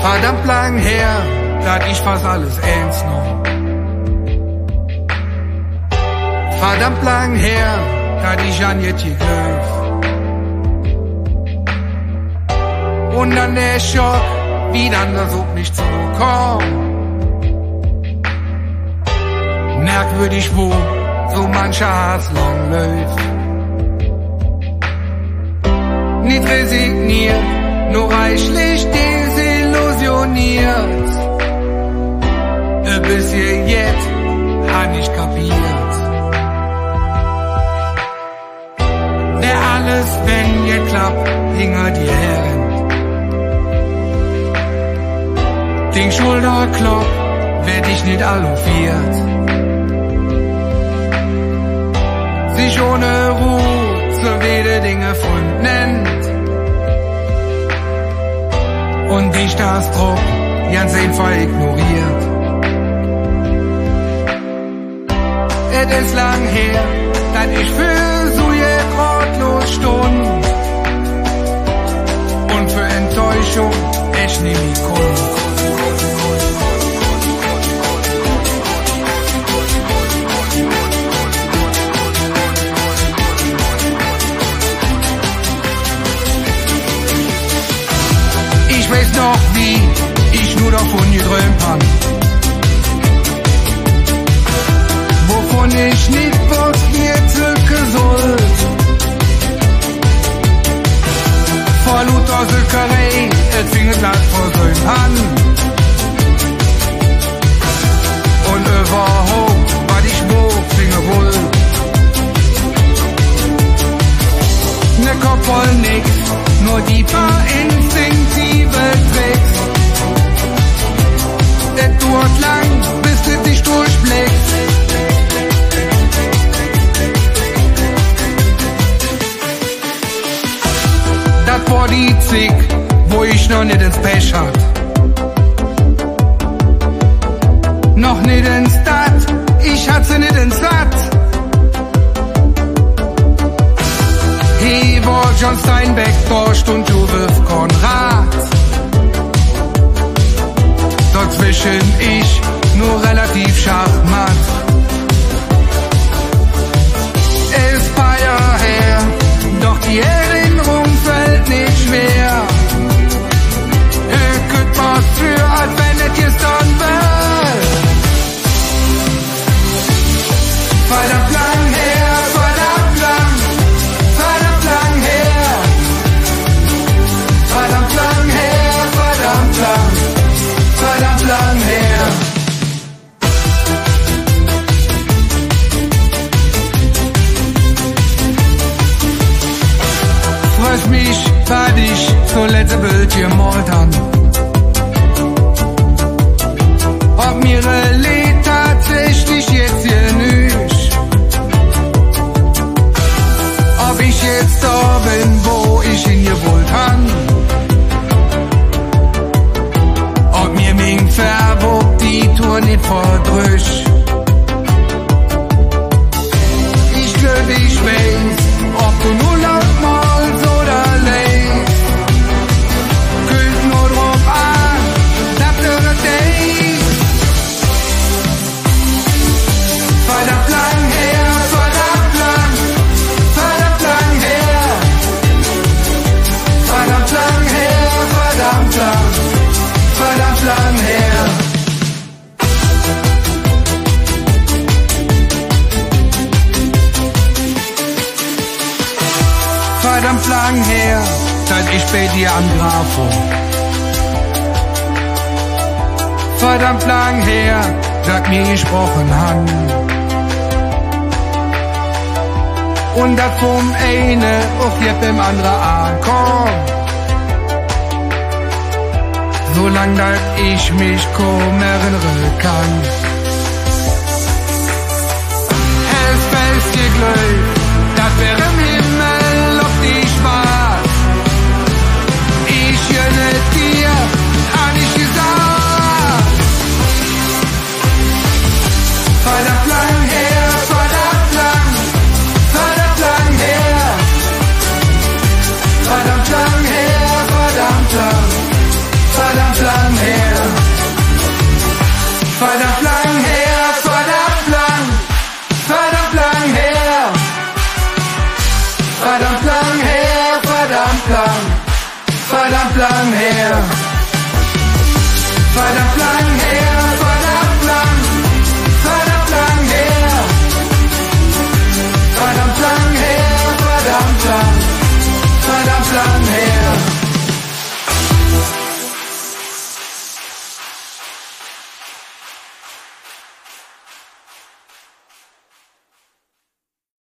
Verdammt lang her, dat ich fast alles ernst noch. Verdammt lang her, dat ich an jetzt geglaubt. Und dann der Schock, wie dann das auf mich zukommt. Merkwürdig, wo so mancher Hass lang läuft. Nicht resigniert, nur reichlich desillusioniert. Bis hier jetzt hat nicht kapiert. Der alles, wenn ihr klappt, hinter dir herrennt. Den Schulterklopp werd ich nicht allofiert. Sich ohne Ruhe zu wede Dinge Fund nennt. Und dich das Druck ganz einfach ignoriert. Es ist lang her, dass ich für so jetzt ratlos stund. Und für Enttäuschung echt nie die Grund. Ich weiß noch, wie ich nur davon geträumt hab. Wovon ich nicht was mir zurückgesollt. Vor lauter Sückerei, es fing es glatt vor so in Hand. Und überhaupt war ich wo, finge wohl. Ne Kopf voll nix, nur die paar instinktive Tricks. Es dauert lang, bis du dich durchblickst. Das war die Zick, wo ich noch nicht ins Pech hat. Noch nicht ins Dat, ich hatte sie nicht ins Satt. Hier war John Steinbeck, Dorst und Josef Konrad. Dazwischen ich nur relativ schachmatt. Ist paar Jahre her, doch die Erinnerung fällt nicht schwer. Ich könnte was für, als wenn es gestern wäre. Verdammt lang her, verdammt lang, verdammt lang her. Verdammt lang her, verdammt lang, verdammt lang her. Frösch mich fertig, so letzte Bild gemalt an. Ob mir Lied tatsächlich jetzt genügt. Ob ich jetzt da bin, wo ich hingewollt han. Ob mir mein Färbung die Tour nicht verdrüsch. Ich glaub, ich weiß, ob du nur laut malst oder lässt. Kühlt nur drauf an, dass du das denkst. Verdammt lang her, verdammt lang, verdammt lang her. Verdammt lang her, verdammt lang, verdammt lang her. Verdammt lang her, seit ich bei dir am Grafo. Verdammt lang her, seit mir gesprochen han. Und dat vom eine auch jetzt beim andere ankommt. Solang dat ich mich kaum erinnern kann. Es fällt dir gleich